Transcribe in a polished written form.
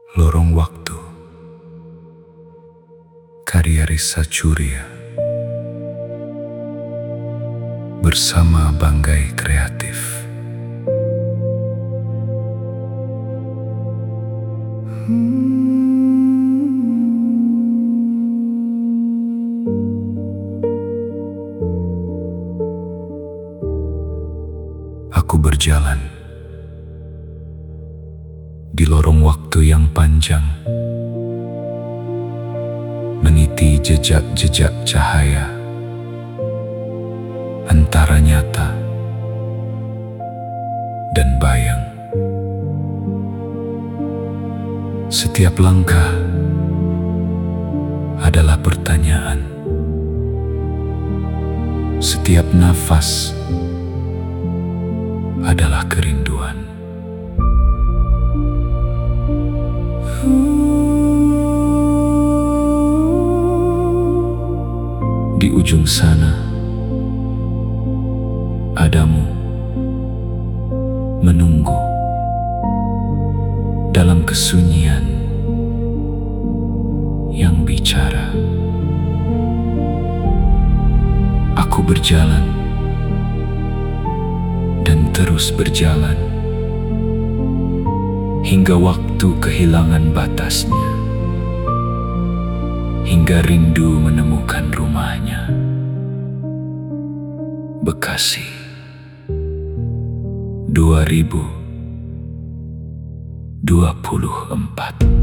Lorong Waktu, karya Risa Curia, bersama Banggai Kreatif. Aku berjalan di lorong waktu yang panjang, meniti jejak-jejak cahaya antara nyata dan bayang. Setiap langkah adalah pertanyaan, setiap nafas adalah kerinduan. Di ujung sana, adamu menunggu dalam kesunyian yang bicara. Aku berjalan dan terus berjalan hingga waktu kehilangan batasnya, hingga rindu menemukan rumahnya. Bekasi, 2024.